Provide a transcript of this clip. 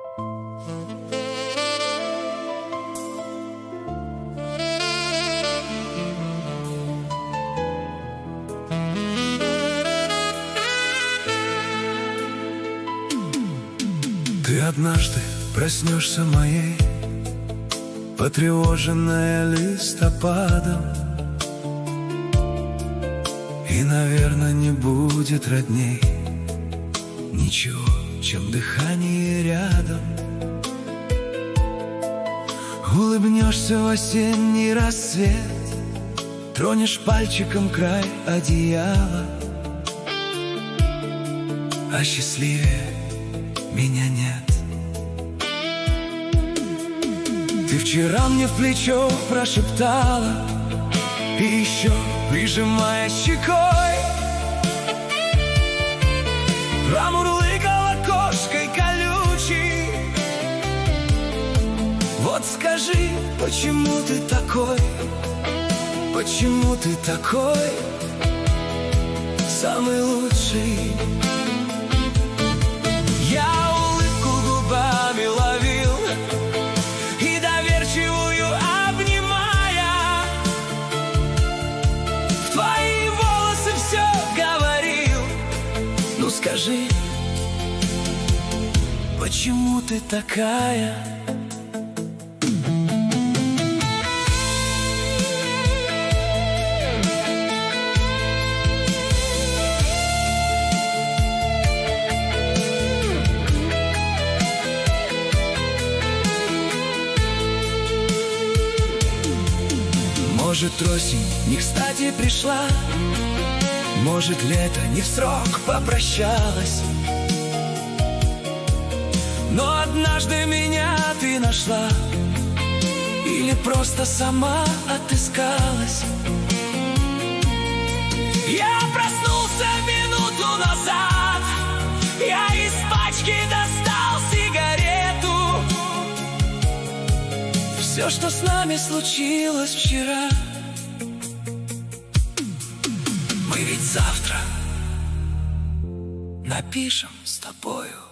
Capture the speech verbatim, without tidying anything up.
Ты однажды проснешься моей, потревоженная листопадом, и, наверное, не будет родней ничего, чем дыхание рядом. Улыбнешься в осенний рассвет, тронешь пальчиком край одеяла, а счастливее меня нет. Ты вчера мне в плечо прошептала, и еще прижимая щекой промурлыкала кошкой колючей. Вот скажи, почему ты такой, почему ты такой самый лучший? Я улыбку губами ловил и доверчивую обнимая, в твои волосы все говорил. Ну скажи, почему ты такая? Может, осень не кстати пришла, может, лето не в срок попрощалось, но однажды меня ты нашла или просто сама отыскалась. Я проснулся минуту назад, я из пачки достал сигарету. Все, что с нами случилось вчера, мы ведь завтра напишем с тобою.